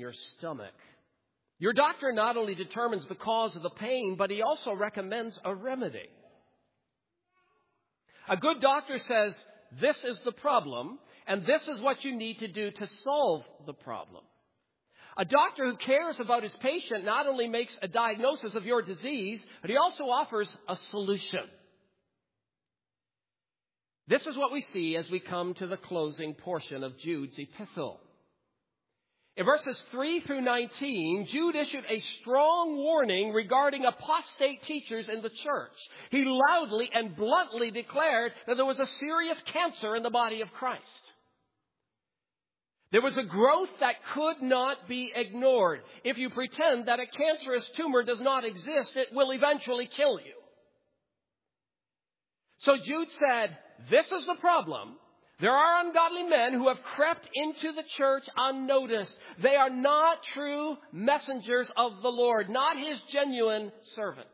your stomach. Your doctor not only determines the cause of the pain, but he also recommends a remedy. A good doctor says, this is the problem, and this is what you need to do to solve the problem. A doctor who cares about his patient not only makes a diagnosis of your disease, but he also offers a solution. This is what we see as we come to the closing portion of Jude's epistle. In verses 3 through 19, Jude issued a strong warning regarding apostate teachers in the church. He loudly and bluntly declared that there was a serious cancer in the body of Christ. There was a growth that could not be ignored. If you pretend that a cancerous tumor does not exist, it will eventually kill you. So Jude said, this is the problem. There are ungodly men who have crept into the church unnoticed. They are not true messengers of the Lord, not his genuine servants.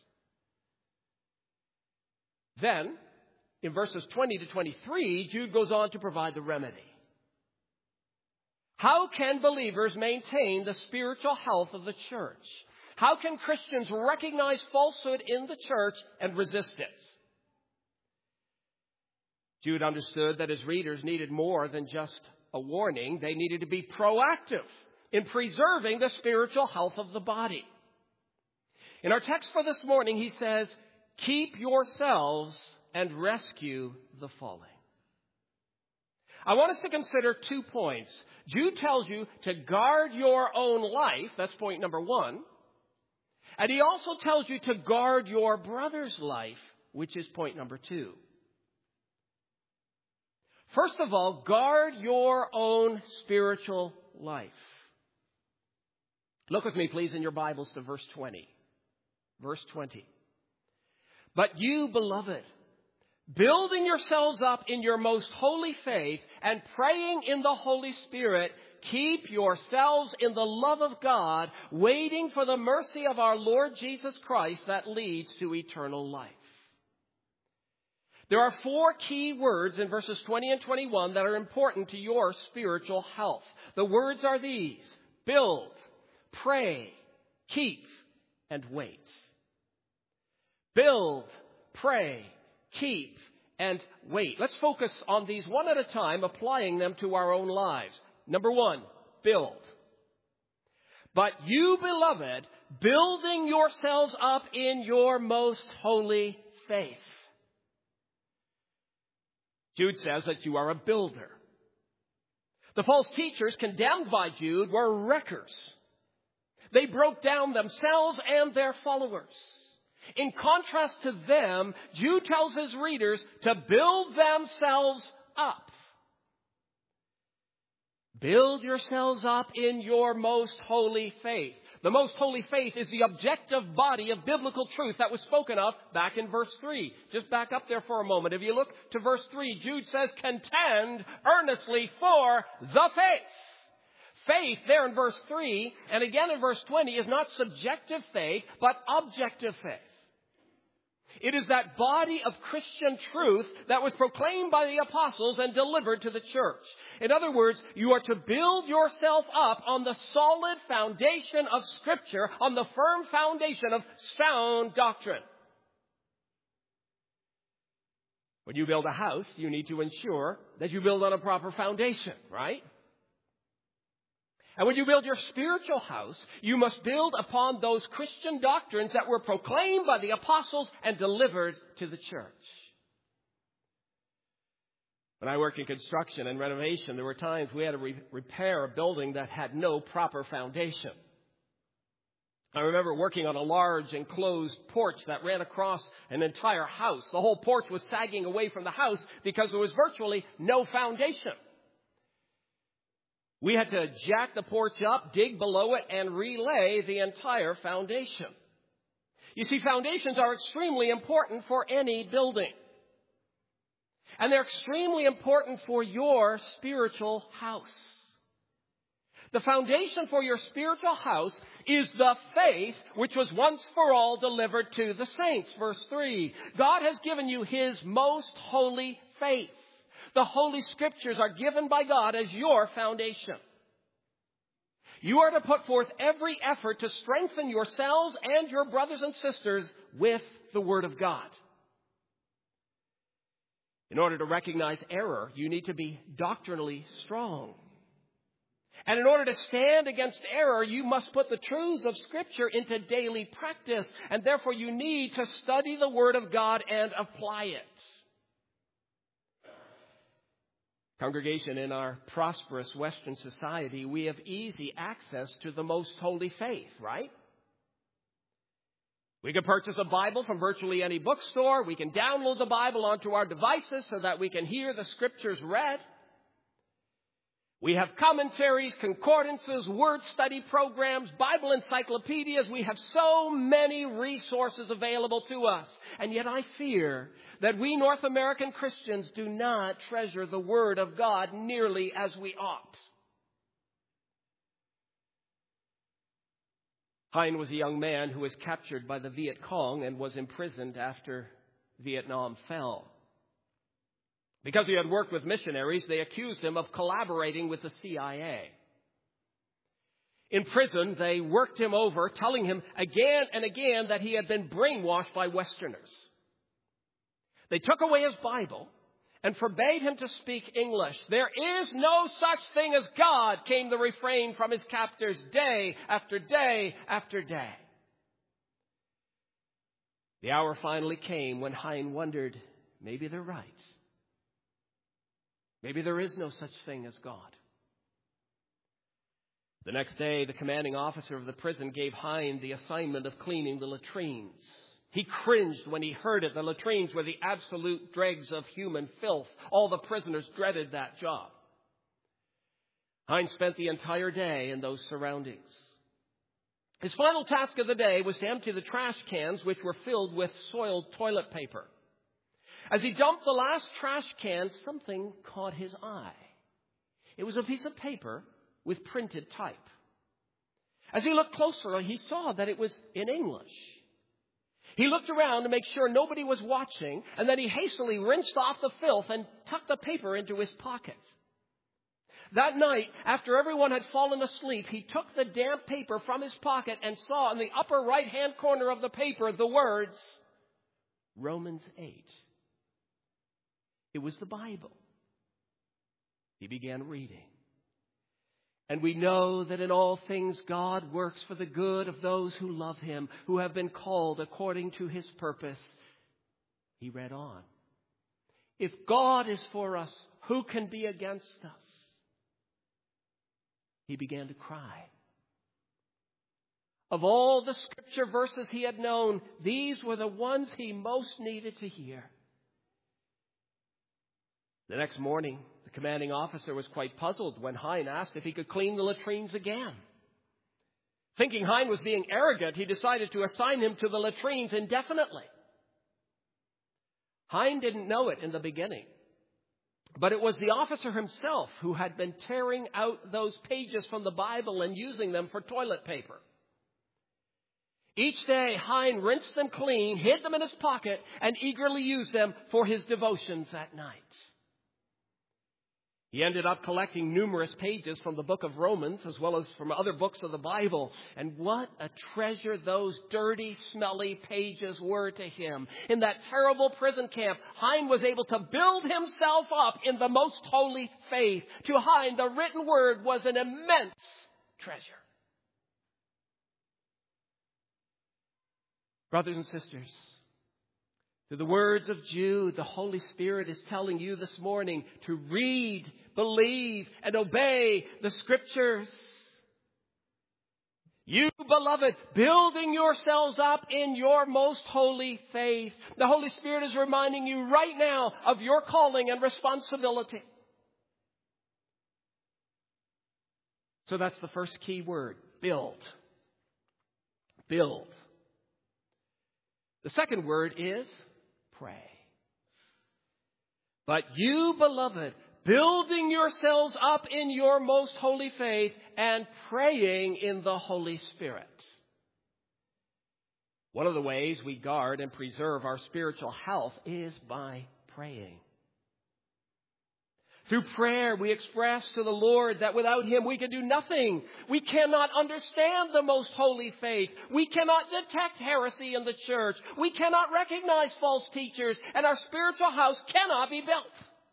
Then, in verses 20 to 23, Jude goes on to provide the remedy. How can believers maintain the spiritual health of the church? How can Christians recognize falsehood in the church and resist it? Jude understood that his readers needed more than just a warning. They needed to be proactive in preserving the spiritual health of the body. In our text for this morning, he says, keep yourselves and rescue the fallen. I want us to consider 2 points. Jude tells you to guard your own life. That's point number 1. And he also tells you to guard your brother's life, which is point number 2. First of all, guard your own spiritual life. Look with me, please, in your Bibles to verse 20. Verse 20. But you, beloved, building yourselves up in your most holy faith and praying in the Holy Spirit, keep yourselves in the love of God, waiting for the mercy of our Lord Jesus Christ that leads to eternal life. There are 4 key words in verses 20 and 21 that are important to your spiritual health. The words are these: build, pray, keep, and wait. Build, pray, keep, and wait. Let's focus on these one at a time, applying them to our own lives. Number 1, build. But you, beloved, building yourselves up in your most holy faith. Jude says that you are a builder. The false teachers condemned by Jude were wreckers. They broke down themselves and their followers. In contrast to them, Jude tells his readers to build themselves up. Build yourselves up in your most holy faith. The most holy faith is the objective body of biblical truth that was spoken of back in verse 3. Just back up there for a moment. If you look to verse 3, Jude says, contend earnestly for the faith. Faith there in verse 3 and again in verse 20 is not subjective faith, but objective faith. It is that body of Christian truth that was proclaimed by the apostles and delivered to the church. In other words, you are to build yourself up on the solid foundation of Scripture, on the firm foundation of sound doctrine. When you build a house, you need to ensure that you build on a proper foundation, right? And when you build your spiritual house, you must build upon those Christian doctrines that were proclaimed by the apostles and delivered to the church. When I worked in construction and renovation, there were times we had to repair a building that had no proper foundation. I remember working on a large enclosed porch that ran across an entire house. The whole porch was sagging away from the house because there was virtually no foundation. We had to jack the porch up, dig below it, and relay the entire foundation. You see, foundations are extremely important for any building. And they're extremely important for your spiritual house. The foundation for your spiritual house is the faith which was once for all delivered to the saints. Verse 3, God has given you His most holy faith. The Holy Scriptures are given by God as your foundation. You are to put forth every effort to strengthen yourselves and your brothers and sisters with the Word of God. In order to recognize error, you need to be doctrinally strong. And in order to stand against error, you must put the truths of Scripture into daily practice. And therefore, you need to study the Word of God and apply it. Congregation, in our prosperous Western society, we have easy access to the most holy faith, right? We can purchase a Bible from virtually any bookstore. We can download the Bible onto our devices so that we can hear the Scriptures read. We have commentaries, concordances, word study programs, Bible encyclopedias. We have so many resources available to us. And yet I fear that we North American Christians do not treasure the Word of God nearly as we ought. Hein was a young man who was captured by the Viet Cong and was imprisoned after Vietnam fell. Because he had worked with missionaries, they accused him of collaborating with the CIA. In prison, they worked him over, telling him again and again that he had been brainwashed by Westerners. They took away his Bible and forbade him to speak English. There is no such thing as God, came the refrain from his captors day after day after day. The hour finally came when Hein wondered, maybe they're right. Maybe there is no such thing as God. The next day, the commanding officer of the prison gave Hein the assignment of cleaning the latrines. He cringed when he heard it. The latrines were the absolute dregs of human filth. All the prisoners dreaded that job. Hein spent the entire day in those surroundings. His final task of the day was to empty the trash cans, which were filled with soiled toilet paper. As he dumped the last trash can, something caught his eye. It was a piece of paper with printed type. As he looked closer, he saw that it was in English. He looked around to make sure nobody was watching, and then he hastily rinsed off the filth and tucked the paper into his pocket. That night, after everyone had fallen asleep, he took the damp paper from his pocket and saw in the upper right-hand corner of the paper the words, Romans 8. It was the Bible. He began reading. And we know that in all things God works for the good of those who love Him, who have been called according to His purpose. He read on. If God is for us, who can be against us? He began to cry. Of all the Scripture verses he had known, these were the ones he most needed to hear. The next morning, the commanding officer was quite puzzled when Hein asked if he could clean the latrines again. Thinking Hein was being arrogant, he decided to assign him to the latrines indefinitely. Hein didn't know it in the beginning, but it was the officer himself who had been tearing out those pages from the Bible and using them for toilet paper. Each day, Hein rinsed them clean, hid them in his pocket, and eagerly used them for his devotions at night. He ended up collecting numerous pages from the book of Romans as well as from other books of the Bible. And what a treasure those dirty, smelly pages were to him. In that terrible prison camp, Hein was able to build himself up in the most holy faith. To Hein, the written word was an immense treasure. Brothers and sisters, through the words of Jude, the Holy Spirit is telling you this morning to read, believe, and obey the Scriptures. You, beloved, building yourselves up in your most holy faith. The Holy Spirit is reminding you right now of your calling and responsibility. So that's the first key word, build. Build. The second word is pray. But you, beloved, building yourselves up in your most holy faith and praying in the Holy Spirit. One of the ways we guard and preserve our spiritual health is by praying. Through prayer, we express to the Lord that without Him we can do nothing. We cannot understand the most holy faith. We cannot detect heresy in the church. We cannot recognize false teachers, and our spiritual house cannot be built.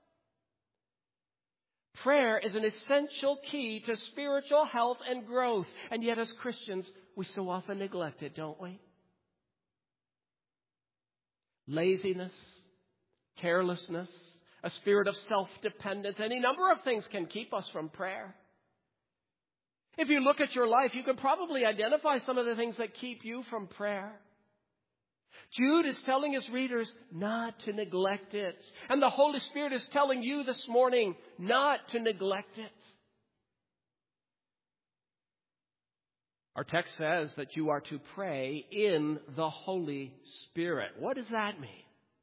Prayer is an essential key to spiritual health and growth. And yet as Christians, we so often neglect it, don't we? Laziness, carelessness, a spirit of self-dependence, any number of things can keep us from prayer. If you look at your life, you can probably identify some of the things that keep you from prayer. Jude is telling his readers not to neglect it. And the Holy Spirit is telling you this morning not to neglect it. Our text says that you are to pray in the Holy Spirit. What does that mean?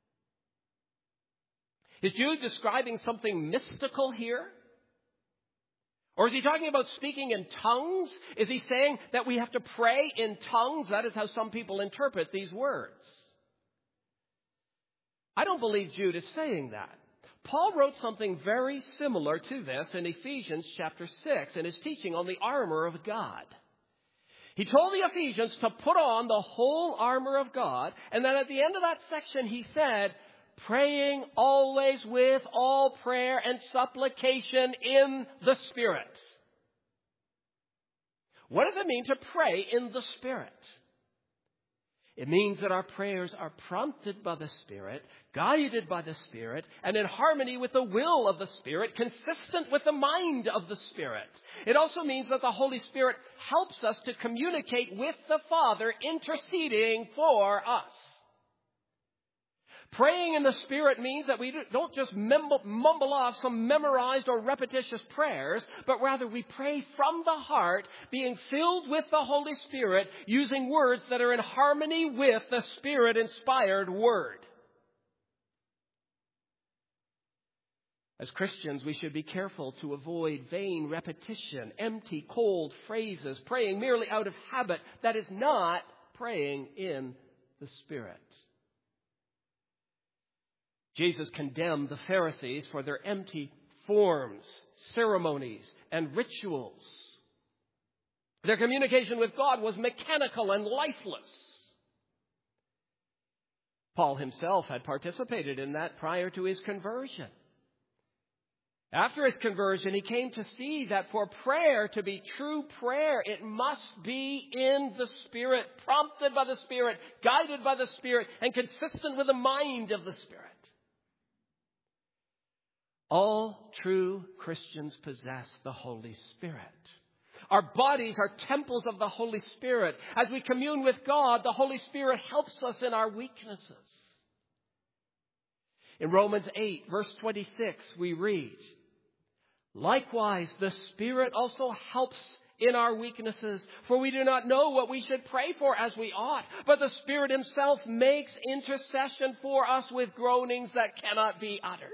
Is Jude describing something mystical here? Or is he talking about speaking in tongues? Is he saying that we have to pray in tongues? That is how some people interpret these words. I don't believe Jude is saying that. Paul wrote something very similar to this in Ephesians chapter 6 in his teaching on the armor of God. He told the Ephesians to put on the whole armor of God, and then at the end of that section he said, praying always with all prayer and supplication in the Spirit. What does it mean to pray in the Spirit? It means that our prayers are prompted by the Spirit, guided by the Spirit, and in harmony with the will of the Spirit, consistent with the mind of the Spirit. It also means that the Holy Spirit helps us to communicate with the Father, interceding for us. Praying in the Spirit means that we don't just mumble off some memorized or repetitious prayers, but rather we pray from the heart, being filled with the Holy Spirit, using words that are in harmony with the Spirit-inspired Word. As Christians, we should be careful to avoid vain repetition, empty, cold phrases, praying merely out of habit. That is not praying in the Spirit. Jesus condemned the Pharisees for their empty forms, ceremonies, and rituals. Their communication with God was mechanical and lifeless. Paul himself had participated in that prior to his conversion. After his conversion, he came to see that for prayer to be true prayer, it must be in the Spirit, prompted by the Spirit, guided by the Spirit, and consistent with the mind of the Spirit. All true Christians possess the Holy Spirit. Our bodies are temples of the Holy Spirit. As we commune with God, the Holy Spirit helps us in our weaknesses. In Romans 8, verse 26, we read, likewise, the Spirit also helps in our weaknesses, for we do not know what we should pray for as we ought, but the Spirit Himself makes intercession for us with groanings that cannot be uttered.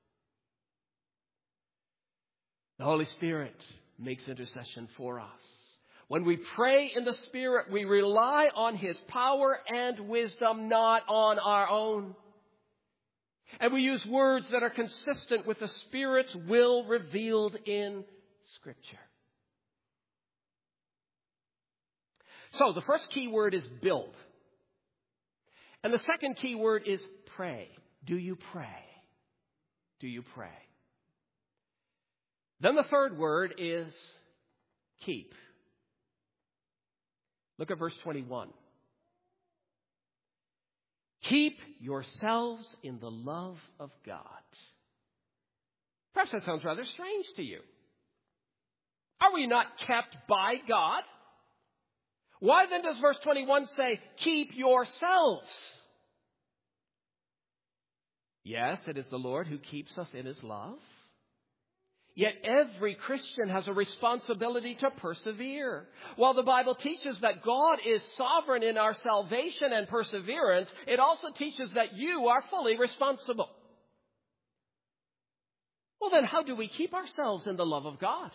The Holy Spirit makes intercession for us. When we pray in the Spirit, we rely on His power and wisdom, not on our own. And we use words that are consistent with the Spirit's will revealed in Scripture. So the first key word is build. And the second key word is pray. Do you pray? Do you pray? Then the third word is keep. Look at verse 21. Keep yourselves in the love of God. Perhaps that sounds rather strange to you. Are we not kept by God? Why then does verse 21 say, keep yourselves? Yes, it is the Lord who keeps us in His love. Yet every Christian has a responsibility to persevere. While the Bible teaches that God is sovereign in our salvation and perseverance, it also teaches that you are fully responsible. Well, then how do we keep ourselves in the love of God?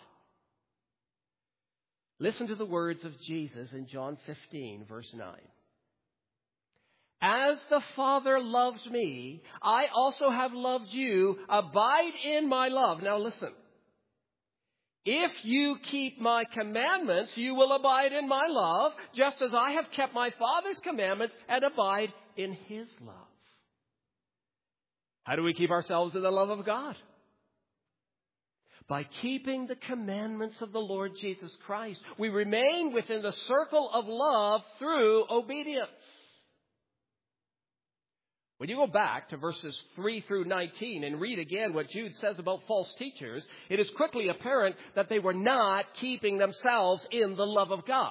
Listen to the words of Jesus in John 15, verse 9. As the Father loves me, I also have loved you. Abide in my love. Now listen. If you keep my commandments, you will abide in my love, just as I have kept my Father's commandments and abide in his love. How do we keep ourselves in the love of God? By keeping the commandments of the Lord Jesus Christ. We remain within the circle of love through obedience. When you go back to verses 3 through 19 and read again what Jude says about false teachers, it is quickly apparent that they were not keeping themselves in the love of God.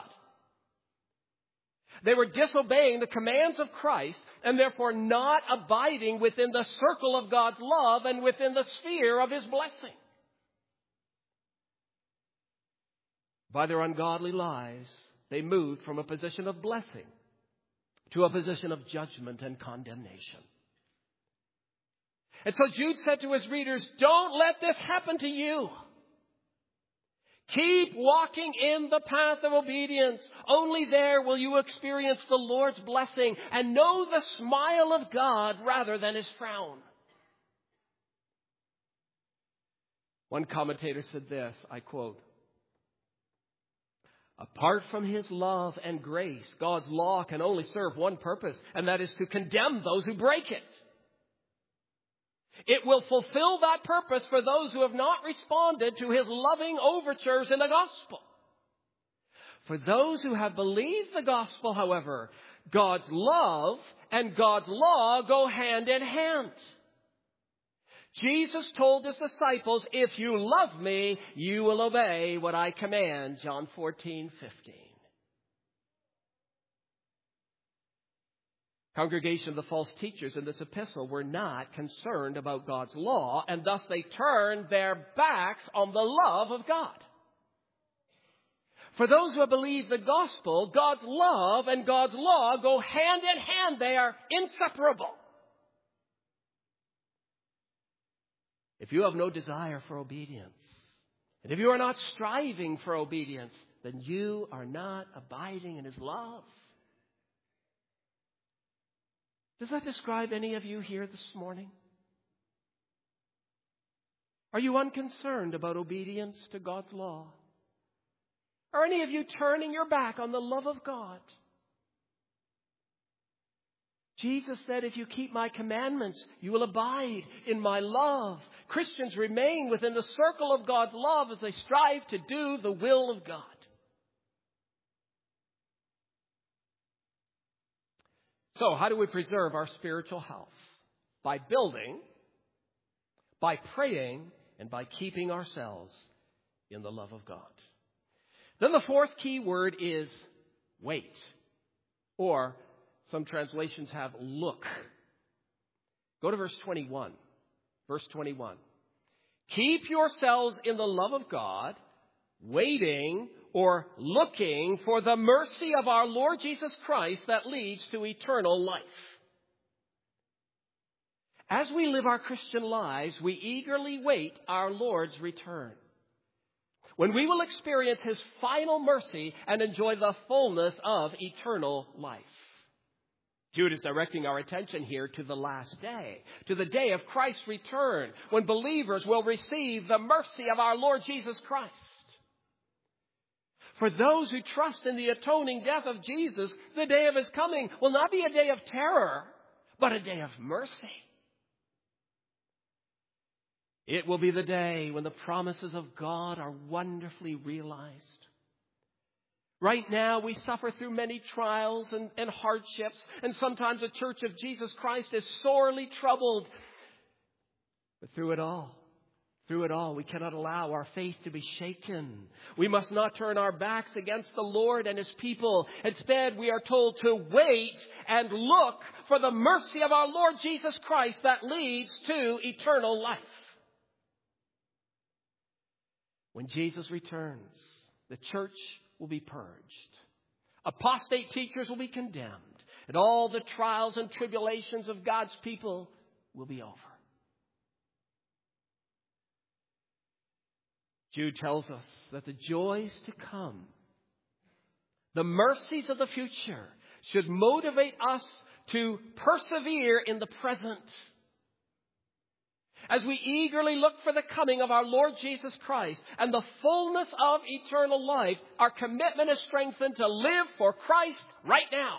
They were disobeying the commands of Christ and therefore not abiding within the circle of God's love and within the sphere of his blessing. By their ungodly lives, they moved from a position of blessing to a position of judgment and condemnation. And so Jude said to his readers, don't let this happen to you. Keep walking in the path of obedience. Only there will you experience the Lord's blessing and know the smile of God rather than his frown. One commentator said this, I quote, apart from his love and grace, God's law can only serve one purpose, and that is to condemn those who break it. It will fulfill that purpose for those who have not responded to his loving overtures in the gospel. For those who have believed the gospel, however, God's love and God's law go hand in hand. Jesus told his disciples, if you love me, you will obey what I command. John 14:15. Congregation of the false teachers in this epistle were not concerned about God's law, and thus they turned their backs on the love of God. For those who have believed the gospel, God's love and God's law go hand in hand. They are inseparable. If you have no desire for obedience, and if you are not striving for obedience, then you are not abiding in his love. Does that describe any of you here this morning? Are you unconcerned about obedience to God's law? Are any of you turning your back on the love of God? Jesus said, if you keep my commandments, you will abide in my love. Christians remain within the circle of God's love as they strive to do the will of God. So, how do we preserve our spiritual health? By building, by praying, and by keeping ourselves in the love of God. Then the fourth key word is wait, or some translations have look. Go to verse 21. Verse 21. Keep yourselves in the love of God, waiting or looking for the mercy of our Lord Jesus Christ that leads to eternal life. As we live our Christian lives, we eagerly wait our Lord's return, when we will experience his final mercy and enjoy the fullness of eternal life. Jude is directing our attention here to the last day, to the day of Christ's return, when believers will receive the mercy of our Lord Jesus Christ. For those who trust in the atoning death of Jesus, the day of his coming will not be a day of terror, but a day of mercy. It will be the day when the promises of God are wonderfully realized. Right now, we suffer through many trials and hardships, and sometimes the Church of Jesus Christ is sorely troubled. But through it all, we cannot allow our faith to be shaken. We must not turn our backs against the Lord and his people. Instead, we are told to wait and look for the mercy of our Lord Jesus Christ that leads to eternal life. When Jesus returns, the church will be purged. Apostate teachers will be condemned. And all the trials and tribulations of God's people will be over. Jude tells us that the joys to come, the mercies of the future, should motivate us to persevere in the present. As we eagerly look for the coming of our Lord Jesus Christ and the fullness of eternal life, our commitment is strengthened to live for Christ right now.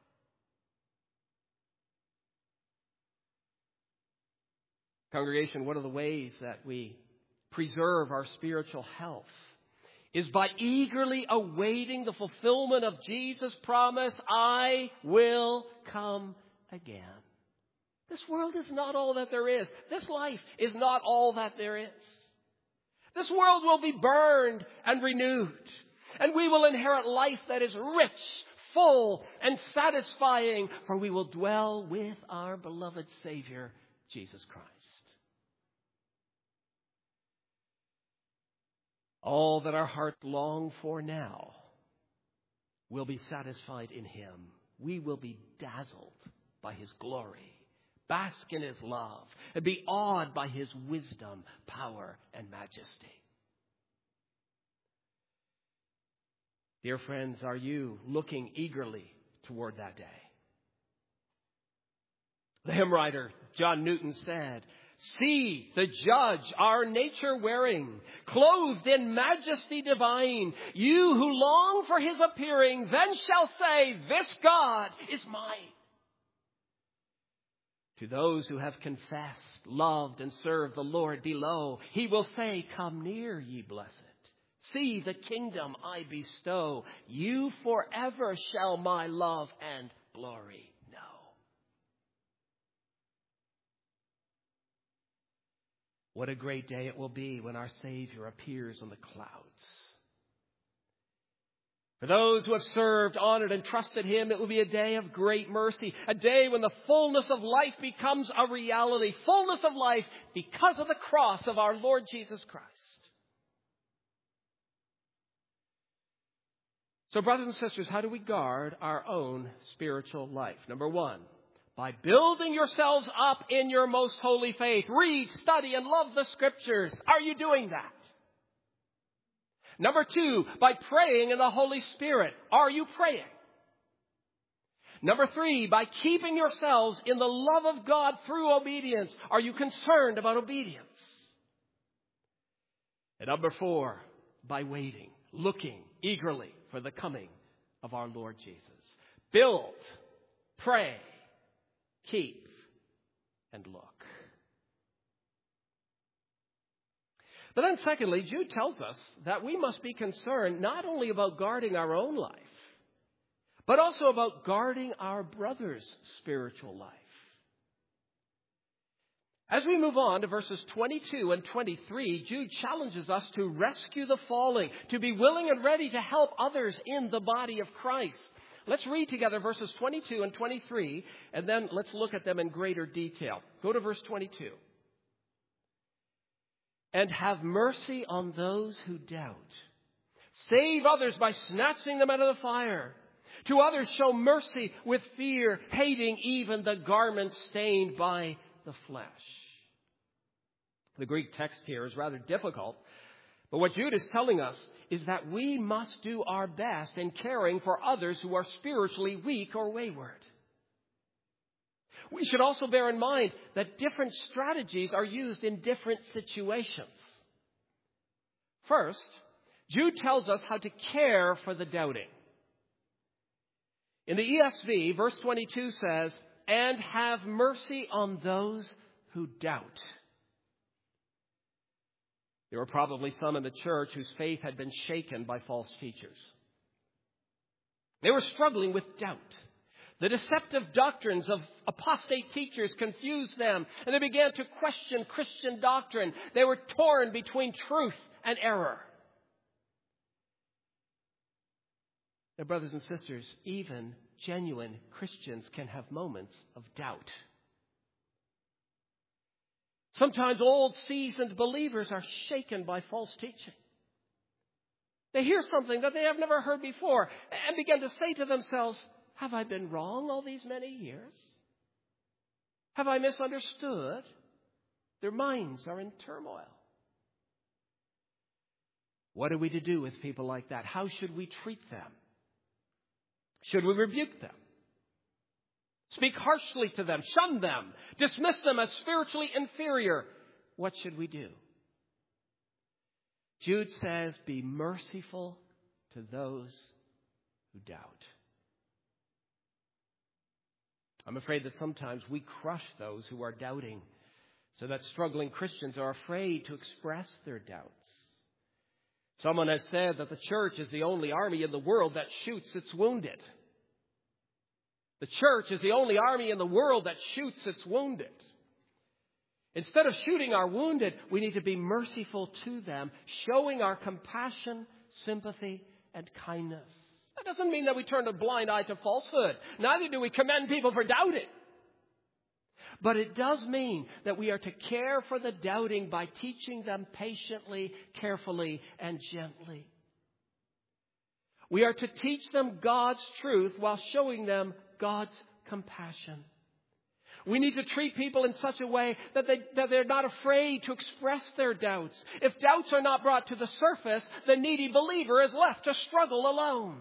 Congregation, one of the ways that we preserve our spiritual health is by eagerly awaiting the fulfillment of Jesus' promise, I will come again. This world is not all that there is. This life is not all that there is. This world will be burned and renewed, and we will inherit life that is rich, full, and satisfying, for we will dwell with our beloved Savior, Jesus Christ. All that our hearts long for now will be satisfied in Him. We will be dazzled by His glory, bask in His love, and be awed by His wisdom, power, and majesty. Dear friends, are you looking eagerly toward that day? The hymn writer John Newton said, "See the Judge, our nature wearing, clothed in majesty divine. You who long for His appearing, then shall say, this God is mine." To those who have confessed, loved, and served the Lord below, He will say, come near, ye blessed. See the kingdom I bestow. You forever shall my love and glory know. What a great day it will be when our Savior appears on the clouds. For those who have served, honored, and trusted Him, it will be a day of great mercy, a day when the fullness of life becomes a reality, fullness of life because of the cross of our Lord Jesus Christ. So, brothers and sisters, how do we guard our own spiritual life? Number one, by building yourselves up in your most holy faith. Read, study, and love the Scriptures. Are you doing that? Number two, by praying in the Holy Spirit. Are you praying? Number three, by keeping yourselves in the love of God through obedience. Are you concerned about obedience? And number four, by waiting, looking eagerly for the coming of our Lord Jesus. Build, pray, keep, and look. But then secondly, Jude tells us that we must be concerned not only about guarding our own life, but also about guarding our brother's spiritual life. As we move on to verses 22 and 23, Jude challenges us to rescue the falling, to be willing and ready to help others in the body of Christ. Let's read together verses 22 and 23, and then let's look at them in greater detail. Go to verse 22. And have mercy on those who doubt. Save others by snatching them out of the fire. To others show mercy with fear, hating even the garments stained by the flesh. The Greek text here is rather difficult, but what Jude is telling us is that we must do our best in caring for others who are spiritually weak or wayward. We should also bear in mind that different strategies are used in different situations. First, Jude tells us how to care for the doubting. In the ESV, verse 22 says, and have mercy on those who doubt. There were probably some in the church whose faith had been shaken by false teachers. They were struggling with doubt. The deceptive doctrines of apostate teachers confused them, and they began to question Christian doctrine. They were torn between truth and error. Now, brothers and sisters, even genuine Christians can have moments of doubt. Sometimes old, seasoned believers are shaken by false teaching. They hear something that they have never heard before and begin to say to themselves, have I been wrong all these many years? Have I misunderstood? Their minds are in turmoil. What are we to do with people like that? How should we treat them? Should we rebuke them? speak harshly to them, shun them, dismiss them as spiritually inferior. What should we do? Jude says, be merciful to those who doubt. I'm afraid that sometimes we crush those who are doubting, so that struggling Christians are afraid to express their doubts. Someone has said that the church is the only army in the world that shoots its wounded. The church is the only army in the world that shoots its wounded. Instead of shooting our wounded, we need to be merciful to them, showing our compassion, sympathy, and kindness. That doesn't mean that we turn a blind eye to falsehood. Neither do we commend people for doubting. But it does mean that we are to care for the doubting by teaching them patiently, carefully, and gently. We are to teach them God's truth while showing them God's compassion. We need to treat people in such a way that they're not afraid to express their doubts. If doubts are not brought to the surface, the needy believer is left to struggle alone.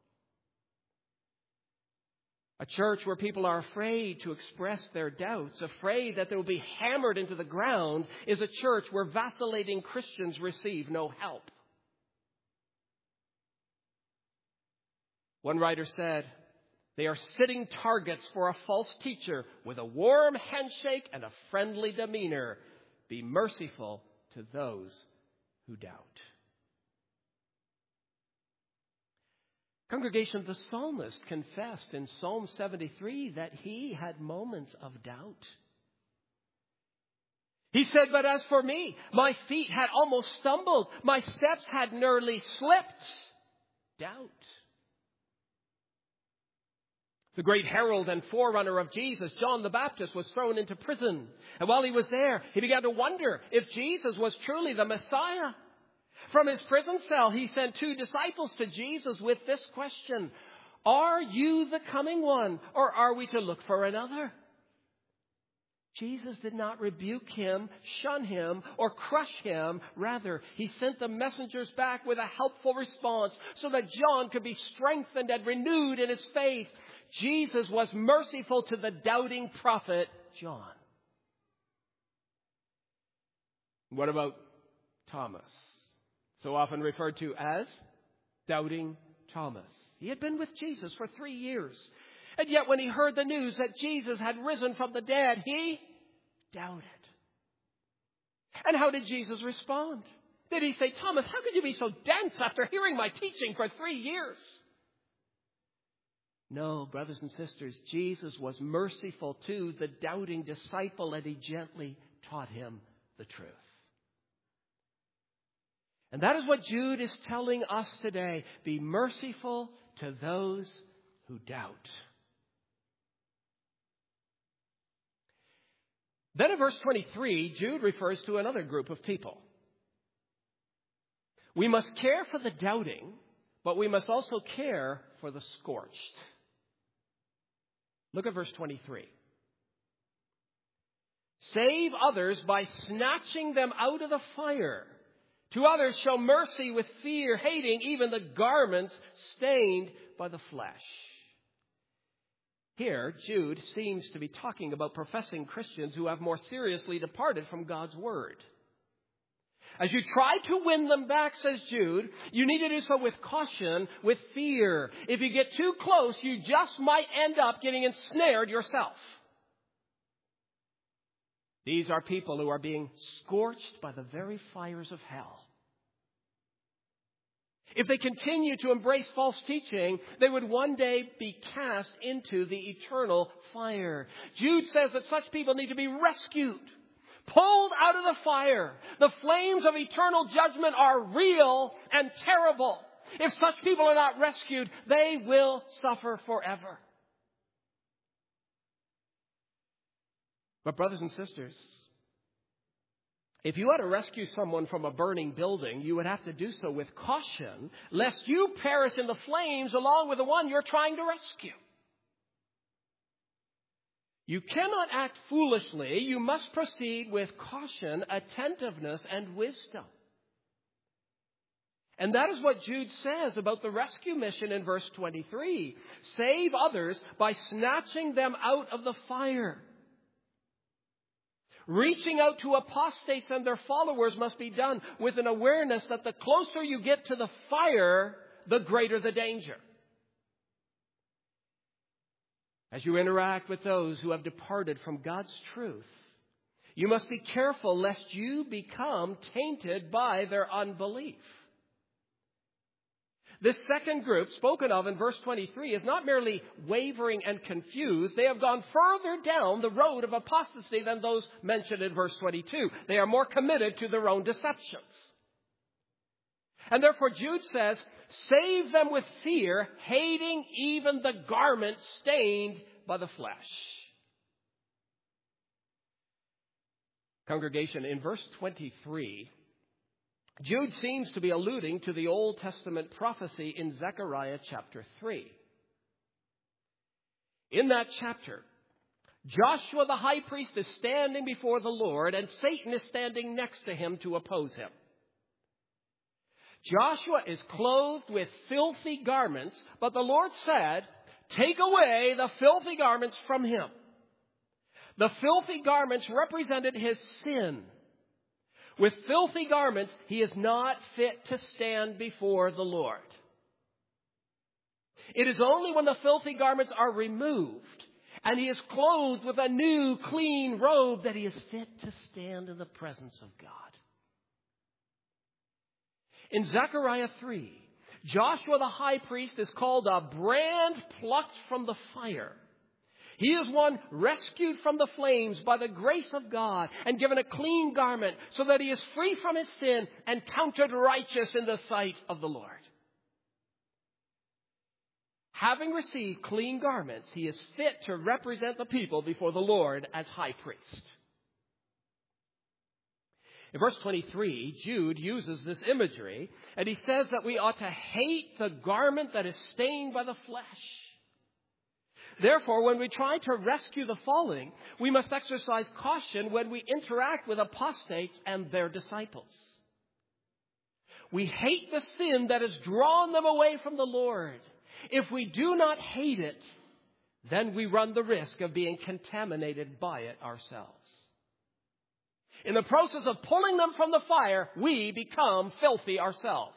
A church where people are afraid to express their doubts, afraid that they will be hammered into the ground, is a church where vacillating Christians receive no help. One writer said, they are sitting targets for a false teacher with a warm handshake and a friendly demeanor. Be merciful to those who doubt. Congregation, the psalmist confessed in Psalm 73 that he had moments of doubt. He said, but as for me, my feet had almost stumbled. My steps had nearly slipped. Doubt. The great herald and forerunner of Jesus, John the Baptist, was thrown into prison. And while he was there, he began to wonder if Jesus was truly the Messiah. From his prison cell, he sent 2 disciples to Jesus with this question: are you the coming one, or are we to look for another? Jesus did not rebuke him, shun him, or crush him. Rather, he sent the messengers back with a helpful response so that John could be strengthened and renewed in his faith. Jesus was merciful to the doubting prophet John. What about Thomas? So often referred to as doubting Thomas. He had been with Jesus for 3 years. And yet when he heard the news that Jesus had risen from the dead, he doubted. And how did Jesus respond? Did he say, Thomas, how could you be so dense after hearing my teaching for 3 years? No, brothers and sisters, Jesus was merciful to the doubting disciple, and he gently taught him the truth. And that is what Jude is telling us today. Be merciful to those who doubt. Then in verse 23, Jude refers to another group of people. We must care for the doubting, but we must also care for the scorched. Look at verse 23. Save others by snatching them out of the fire. To others show mercy with fear, hating even the garments stained by the flesh. Here, Jude seems to be talking about professing Christians who have more seriously departed from God's word. As you try to win them back, says Jude, you need to do so with caution, with fear. If you get too close, you just might end up getting ensnared yourself. These are people who are being scorched by the very fires of hell. If they continue to embrace false teaching, they would one day be cast into the eternal fire. Jude says that such people need to be rescued, pulled out of the fire. The flames of eternal judgment are real and terrible. If such people are not rescued, they will suffer forever. But brothers and sisters, if you had to rescue someone from a burning building, you would have to do so with caution, lest you perish in the flames along with the one you're trying to rescue. You cannot act foolishly. You must proceed with caution, attentiveness, and wisdom. And that is what Jude says about the rescue mission in verse 23. Save others by snatching them out of the fire. Reaching out to apostates and their followers must be done with an awareness that the closer you get to the fire, the greater the danger. As you interact with those who have departed from God's truth, you must be careful lest you become tainted by their unbelief. This second group, spoken of in verse 23, is not merely wavering and confused. They have gone further down the road of apostasy than those mentioned in verse 22. They are more committed to their own deceptions. And therefore Jude says, save them with fear, hating even the garment stained by the flesh. Congregation, in verse 23, Jude seems to be alluding to the Old Testament prophecy in Zechariah chapter 3. In that chapter, Joshua the high priest is standing before the Lord, and Satan is standing next to him to oppose him. Joshua is clothed with filthy garments, but the Lord said, take away the filthy garments from him. The filthy garments represented his sin. With filthy garments, he is not fit to stand before the Lord. It is only when the filthy garments are removed and he is clothed with a new, clean robe that he is fit to stand in the presence of God. In Zechariah 3, Joshua the high priest is called a brand plucked from the fire. He is one rescued from the flames by the grace of God and given a clean garment so that he is free from his sin and counted righteous in the sight of the Lord. Having received clean garments, he is fit to represent the people before the Lord as high priest. In verse 23, Jude uses this imagery, and he says that we ought to hate the garment that is stained by the flesh. Therefore, when we try to rescue the fallen, we must exercise caution when we interact with apostates and their disciples. We hate the sin that has drawn them away from the Lord. If we do not hate it, then we run the risk of being contaminated by it ourselves. In the process of pulling them from the fire, we become filthy ourselves.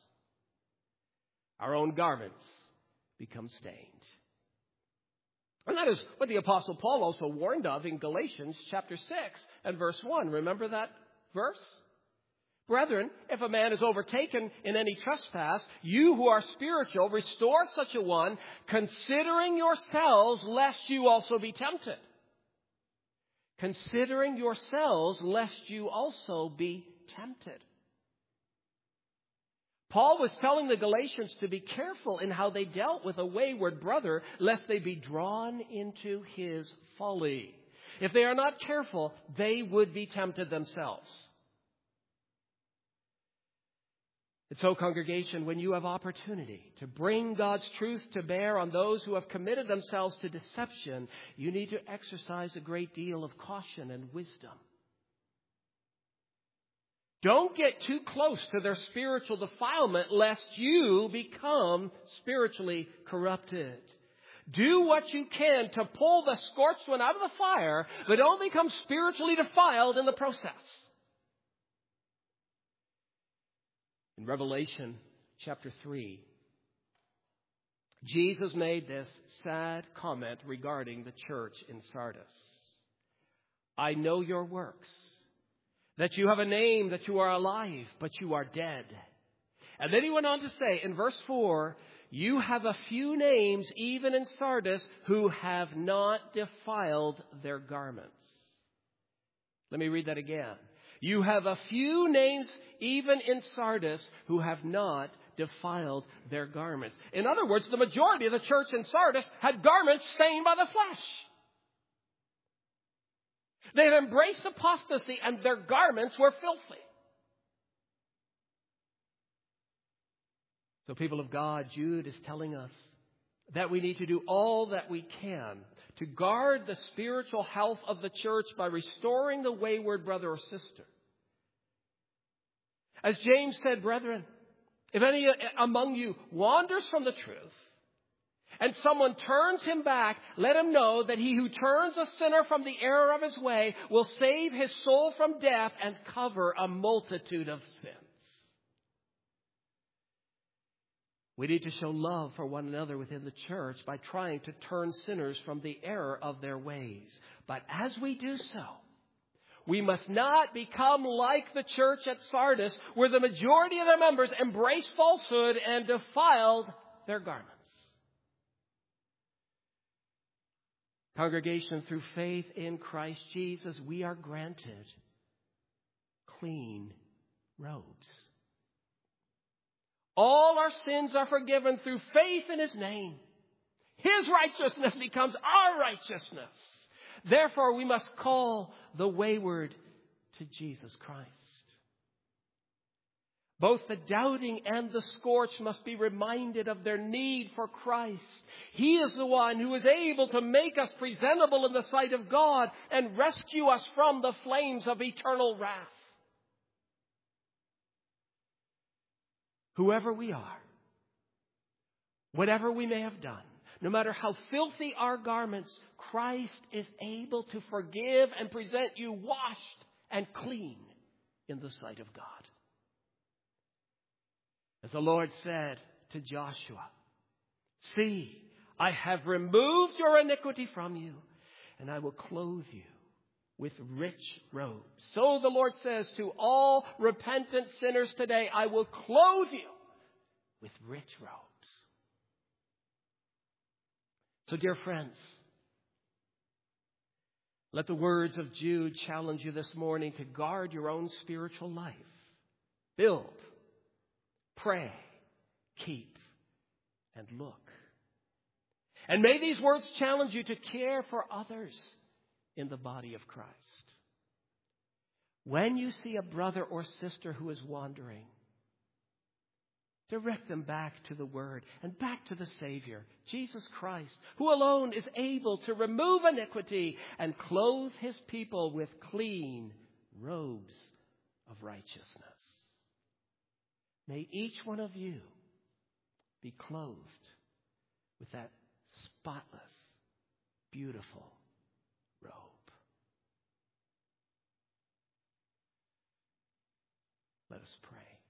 Our own garments become stained. And that is what the Apostle Paul also warned of in Galatians chapter 6 and verse 1. Remember that verse? Brethren, if a man is overtaken in any trespass, you who are spiritual, restore such a one, considering yourselves lest you also be tempted. Considering yourselves lest you also be tempted. Paul was telling the Galatians to be careful in how they dealt with a wayward brother, lest they be drawn into his folly. If they are not careful, they would be tempted themselves. And so, congregation, when you have opportunity to bring God's truth to bear on those who have committed themselves to deception, you need to exercise a great deal of caution and wisdom. Don't get too close to their spiritual defilement lest you become spiritually corrupted. Do what you can to pull the scorched one out of the fire, but don't become spiritually defiled in the process. In Revelation chapter 3, Jesus made this sad comment regarding the church in Sardis. I know your works, that you have a name, that you are alive, but you are dead. And then he went on to say in verse 4, you have a few names even in Sardis who have not defiled their garments. Let me read that again. You have a few names even in Sardis who have not defiled their garments. In other words, the majority of the church in Sardis had garments stained by the flesh. They had embraced apostasy and their garments were filthy. So, people of God, Jude is telling us that we need to do all that we can to guard the spiritual health of the church by restoring the wayward brother or sister. As James said, brethren, If any among you wanders from the truth, and someone turns him back, let him know that he who turns a sinner from the error of his way will save his soul from death and cover a multitude of sins. We need to show love for one another within the church by trying to turn sinners from the error of their ways. But as we do so, we must not become like the church at Sardis, where the majority of their members embraced falsehood and defiled their garments. Congregation, through faith in Christ Jesus, we are granted clean robes. All our sins are forgiven through faith in His name. His righteousness becomes our righteousness. Therefore, we must call the wayward to Jesus Christ. Both the doubting and the scorched must be reminded of their need for Christ. He is the one who is able to make us presentable in the sight of God and rescue us from the flames of eternal wrath. Whoever we are, whatever we may have done, no matter how filthy our garments, Christ is able to forgive and present you washed and clean in the sight of God. As the Lord said to Joshua, "See, I have removed your iniquity from you, and I will clothe you with rich robes." So the Lord says to all repentant sinners today, "I will clothe you with rich robes." So, dear friends, let the words of Jude challenge you this morning to guard your own spiritual life. Build, pray, keep, and look. And may these words challenge you to care for others in the body of Christ. When you see a brother or sister who is wandering, direct them back to the Word and back to the Savior, Jesus Christ, who alone is able to remove iniquity and clothe His people with clean robes of righteousness. May each one of you be clothed with that spotless, beautiful robe. Let us pray.